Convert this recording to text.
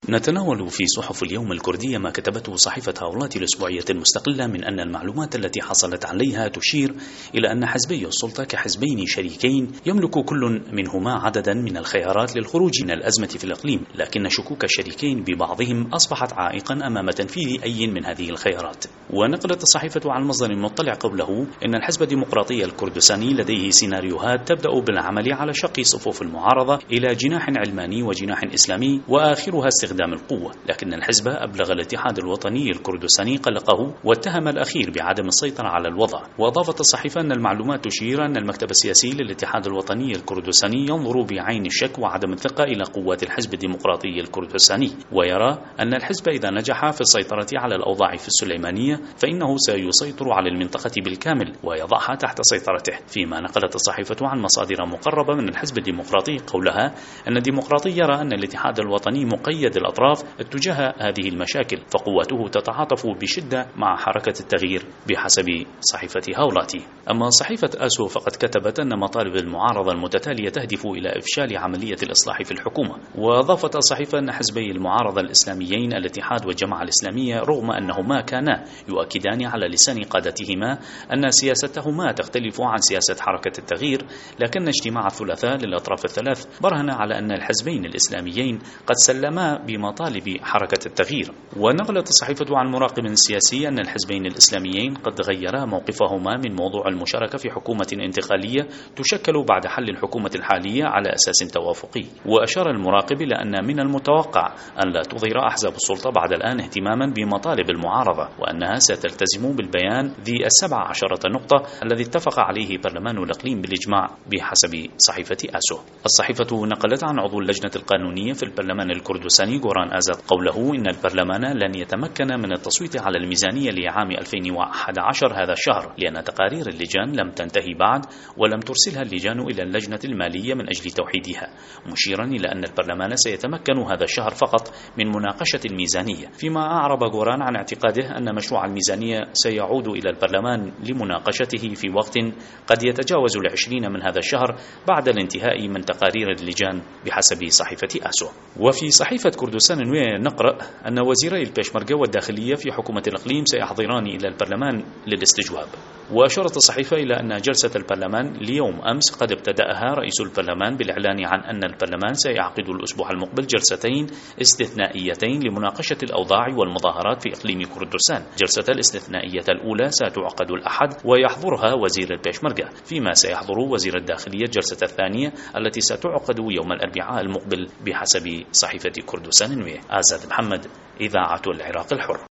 نتناول في صحف اليوم الكردية ما كتبته صحيفة هاولات الأسبوعية المستقلة من أن المعلومات التي حصلت عليها تشير إلى أن حزبي السلطة كحزبين شريكين يملك كل منهما عددا من الخيارات للخروج من الأزمة في الإقليم، لكن شكوك الشريكين ببعضهم أصبحت عائقا أمام تنفيذ أي من هذه الخيارات. ونقلت الصحيفة عن مصدر مطلع قوله إن الحزب الديمقراطي الكردستاني لديه سيناريوهات تبدأ بالعمل على شق صفوف المعارضة إلى جناح علماني وجناح إسلامي وآخرها استخدام القوة، لكن الحزب أبلغ الاتحاد الوطني الكردستاني قلقه واتهم الأخير بعدم السيطرة على الوضع. وأضافت الصحيفة أن المعلومات تشير أن المكتب السياسي للاتحاد الوطني الكردستاني ينظر بعين الشك وعدم الثقة إلى قوات الحزب الديمقراطي الكردستاني، ويرى أن الحزب إذا نجح في السيطرة على الأوضاع في السليمانية فإنه سيسيطر على المنطقة بالكامل ويضعها تحت سيطرته. فيما نقلت الصحيفة عن مصادر مقربة من الحزب الديمقراطي قولها أن الديمقراطي يرى أن الاتحاد الوطني مقيد الأطراف اتجاه هذه المشاكل، فقوته تتعاطف بشدة مع حركة التغيير بحسب صحيفة هاولاتي. أما صحيفة آسو فقد كتبت أن مطالب المعارضة المتتالية تهدف إلى إفشال عملية الإصلاح في الحكومة. وأضافت الصحيفة أن حزبي المعارضة الإسلاميين الاتحاد والجماعة الإسلامية رغم أنهما كانا يؤكدان على لسان قادتهما أن سياستهما تختلف عن سياسة حركة التغيير، لكن اجتماع الثلاثاء للأطراف الثلاث برهن على أن الحزبين الإسلاميين قد سلما بمطالب حركة التغيير. ونقلت الصحيفة عن مراقب سياسي أن الحزبين الإسلاميين قد غيرا موقفهما من موضوع المشاركة في حكومة انتقالية تشكل بعد حل الحكومة الحالية على أساس توافقي. وأشار المراقب إلى أن من المتوقع أن لا تظهر أحزاب السلطة بعد الآن اهتماما بمطالب المعارضة، وأنها ستلتزم بالبيان ذي 17 نقطة الذي اتفق عليه برلمان الإقليم بالإجماع بحسب صحيفة آسو. الصحيفة نقلت عن عضو اللجنة القانونية في البرلمان الكردستاني غوران آزاد قوله إن البرلمان لن يتمكن من التصويت على الميزانية لعام 2011 هذا الشهر، لأن تقارير اللجان لم تنتهي بعد ولم ترسلها اللجان إلى اللجنة المالية من أجل توحيدها، مشيرا إلى أن البرلمان سيتمكن هذا الشهر فقط من مناقشة الميزانية. فيما أعرب غوران عن اعتقاده أن مشروع الميزانية سيعود إلى البرلمان لمناقشته في وقت قد يتجاوز 20 من هذا الشهر بعد الانتهاء من تقارير اللجان بحسب صحيفة آسو. وفي صحيفة كردستان نوية نقرأ أن وزيري البيشمركة والداخلية في حكومة الإقليم سيحضران إلى البرلمان للاستجواب. وأشارت الصحيفة إلى أن جلسة البرلمان اليوم أمس قد ابتدأها رئيس البرلمان بالإعلان عن أن البرلمان سيعقد الأسبوع المقبل جلستين استثنائيتين لمناقشة الأوضاع والمظاهرات في إقليم كردستان. جلسة الاستثنائية الأولى ستعقد الأحد ويحضرها وزير البيشمركة، فيما سيحضر وزير الداخلية الجلسة الثانية التي ستعقد يوم الأربعاء المقبل بحسب صحيفة كردستان نوية. آزاد محمد، إذاعة العراق الحر.